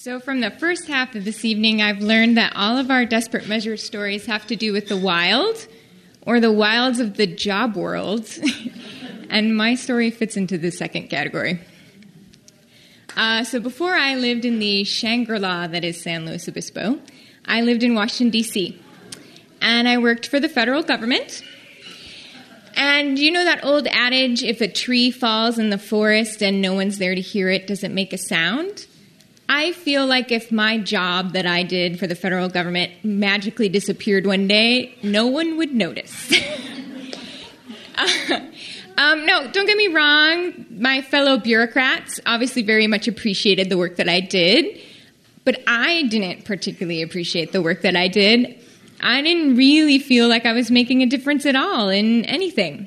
So from the first half of this evening, I've learned that all of our Desperate Measures stories have to do with the wild, or the wilds of the job world, and my story fits into the second category. So before I lived in the Shangri-La that is San Luis Obispo, I lived in Washington, D.C., and I worked for the federal government. And you know that old adage, if a tree falls in the forest and no one's there to hear it, does it make a sound? I feel like if my job that I did for the federal government magically disappeared one day, no one would notice. No, don't get me wrong. My fellow bureaucrats obviously very much appreciated the work that I did, but I didn't particularly appreciate the work that I did. I didn't really feel like I was making a difference at all in anything.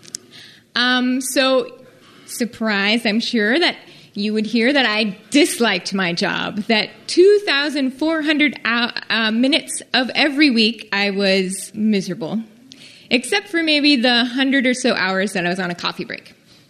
So, surprised, I'm sure, that you would hear that I disliked my job, that 2,400 minutes of every week I was miserable, except for maybe the 100 or so hours that I was on a coffee break.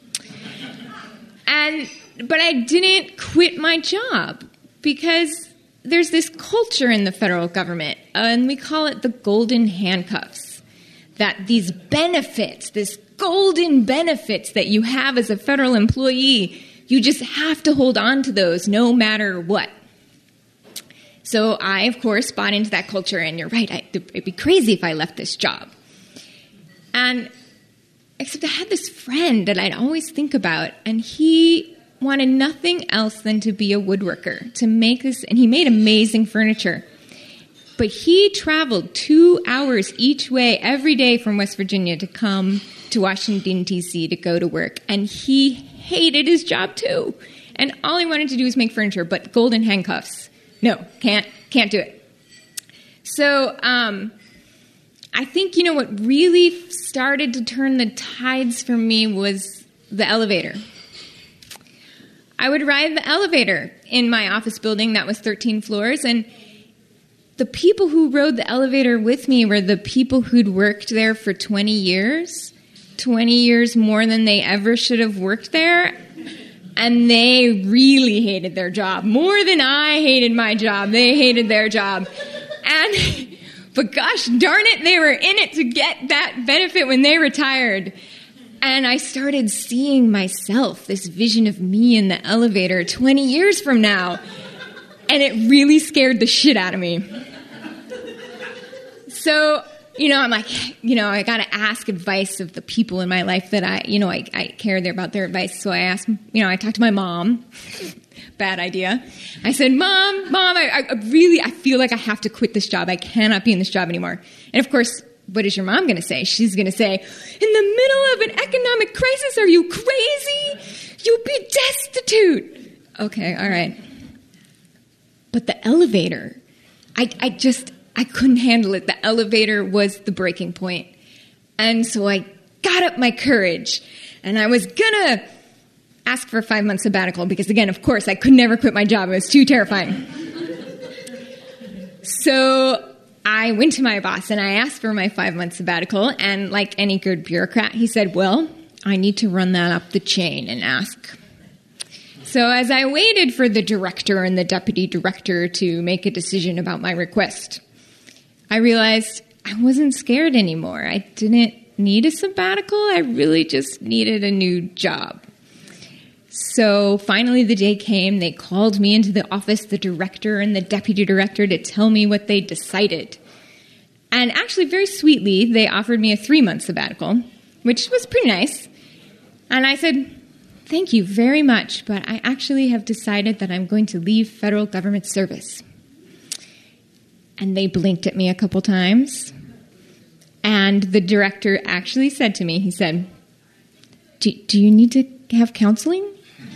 But I didn't quit my job because there's this culture in the federal government, and we call it the golden handcuffs, that these benefits, this golden benefits that you have as a federal employee, you just have to hold on to those no matter what. So I, of course, bought into that culture, and you're right, it'd be crazy if I left this job. And except I had this friend that I'd always think about, and he wanted nothing else than to be a woodworker, to make this, and he made amazing furniture. But he traveled 2 hours each way every day from West Virginia to come to Washington, D.C. to go to work. And he hated his job too. And all he wanted to do was make furniture, but golden handcuffs. No, can't do it. So I think, what really started to turn the tides for me was the elevator. I would ride the elevator in my office building that was 13 floors, and the people who rode the elevator with me were the people who'd worked there for 20 years more than they ever should have worked there, and they really hated their job. More than I hated my job, they hated their job. But gosh darn it, they were in it to get that benefit when they retired. And I started seeing myself, this vision of me in the elevator 20 years from now. And it really scared the shit out of me. So, I'm like, I got to ask advice of the people in my life that I care about their advice. So I asked, I talked to my mom. Bad idea. I said, Mom, I feel like I have to quit this job. I cannot be in this job anymore. And of course, what is your mom going to say? She's going to say, in the middle of an economic crisis, are you crazy? You'll be destitute. Okay, all right. But the elevator, I couldn't handle it. The elevator was the breaking point. And so I got up my courage, and I was going to ask for a 5-month sabbatical because, again, of course, I could never quit my job. It was too terrifying. So I went to my boss, and I asked for my 5-month sabbatical, and like any good bureaucrat, he said, well, I need to run that up the chain and ask. So as I waited for the director and the deputy director to make a decision about my request, I realized I wasn't scared anymore. I didn't need a sabbatical. I really just needed a new job. So finally the day came. They called me into the office, the director and the deputy director, to tell me what they decided. And actually, very sweetly, they offered me a 3-month sabbatical, which was pretty nice. And I said, thank you very much, but I actually have decided that I'm going to leave federal government service. And they blinked at me a couple times. And the director actually said to me, he said, do you need to have counseling?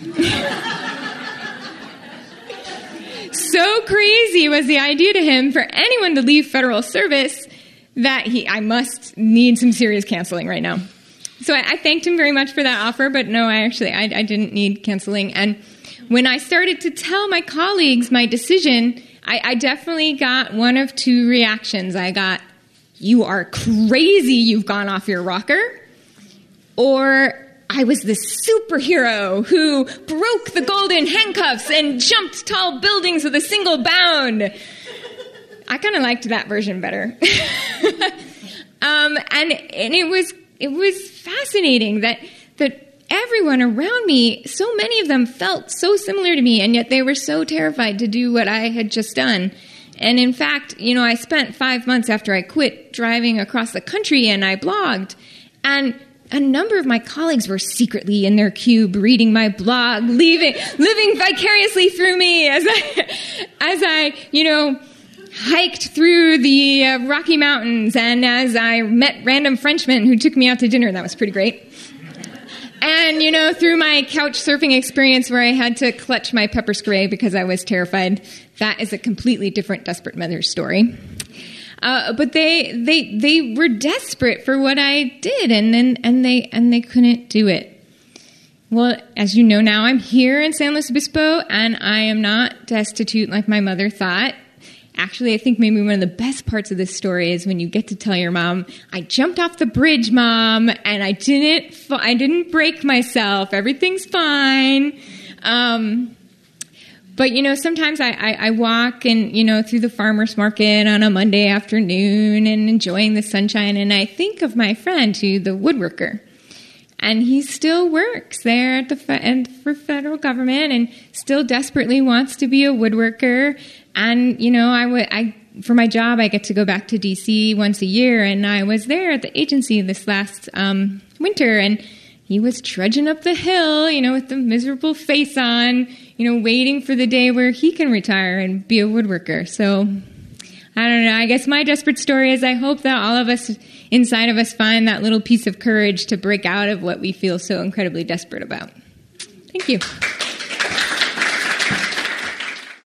So crazy was the idea to him for anyone to leave federal service that I must need some serious counseling right now. So I thanked him very much for that offer, but no, I didn't need counseling. And when I started to tell my colleagues my decision, I definitely got one of two reactions. I got, you are crazy, you've gone off your rocker, or I was this superhero who broke the golden handcuffs and jumped tall buildings with a single bound. I kind of liked that version better. And it was fascinating that everyone around me, so many of them felt so similar to me, and yet they were so terrified to do what I had just done. And in fact, I spent 5 months after I quit driving across the country, and I blogged, and a number of my colleagues were secretly in their cube reading my blog, living vicariously through me as I hiked through the Rocky Mountains, and as I met random Frenchmen who took me out to dinner. That was pretty great. And, through my couch surfing experience where I had to clutch my pepper spray because I was terrified. That is a completely different Desperate Mother story. But they were desperate for what I did, and they couldn't do it. Well, as you know now, I'm here in San Luis Obispo, and I am not destitute like my mother thought. Actually, I think maybe one of the best parts of this story is when you get to tell your mom, I jumped off the bridge, Mom, and I didn't break myself. Everything's fine. But, sometimes I walk and, through the farmer's market on a Monday afternoon and enjoying the sunshine, and I think of my friend, the woodworker. And he still works there for federal government and still desperately wants to be a woodworker. And, for my job, I get to go back to D.C. once a year, and I was there at the agency this last winter, and he was trudging up the hill, with the miserable face on, waiting for the day where he can retire and be a woodworker. So, I don't know. I guess my desperate story is I hope that all of us inside of us find that little piece of courage to break out of what we feel so incredibly desperate about. Thank you.